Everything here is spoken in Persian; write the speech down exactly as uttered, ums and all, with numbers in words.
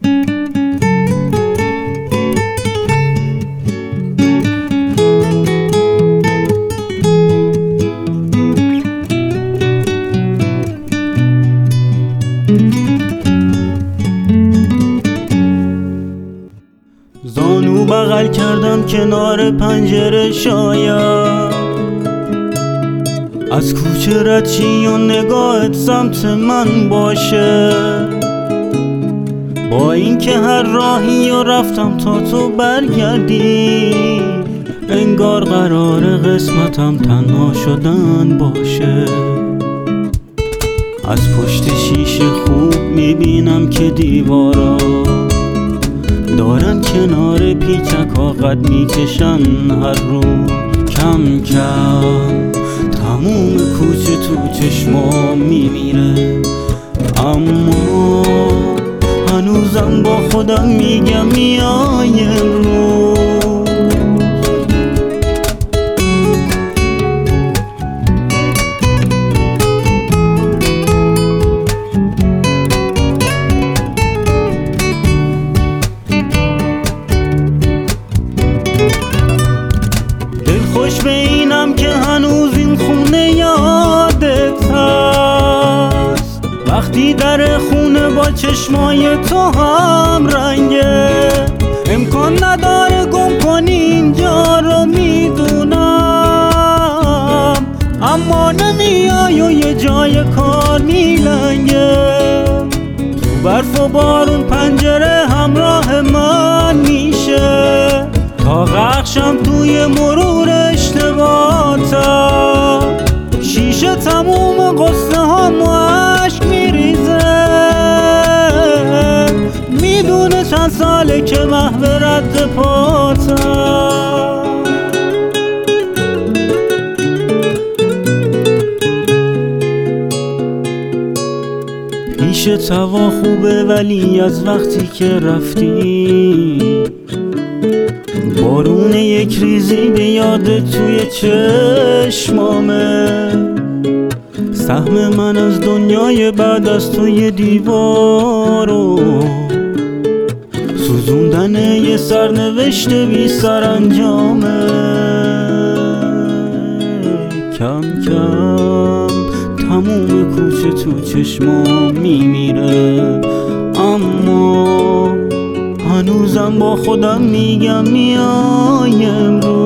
زانو بغل کردم کنار پنجره، شاید از کوچه رد چی و نگاهت سمت من باشه. با اینکه هر راهی و رفتم تا تو برگردی، انگار قرار قسمتم تنها شدن باشه. از پشت شیشه خوب میبینم که دیوارا دارن کنار پیچکا قد میکشن هر روز. کم کم تموم کوچه تو چشمام میمیره، اما هنوزم با خودم میگم میای امروز. خوش به اینم که هنوز این خونه یادت هست، وقتی در خونه با چشمای تو هم رنگه. امکان نداره گم کنی اینجا رو میدونم، اما نمیای و یه جای کار میلنگه. تو برف و بارون پنجره همراه من میشه، تا غرقشم توی مرور اشتباهاتم. شیشه تموم قصه هم و عشق میریزه، میدونه چند ساله که محو رد پاتم. پیش توا خوبه ولی از وقتی که رفتی، بارون یک ریزی به یاد توی چشمامه. سهم من از دنیای بعد از توی دیوارو، سوزوندن یه سرنوشت بی سرانجامه. کم کم تموم کوچه تو چشمام میمیره، اما هنوزم با خودم میگم میای امروز.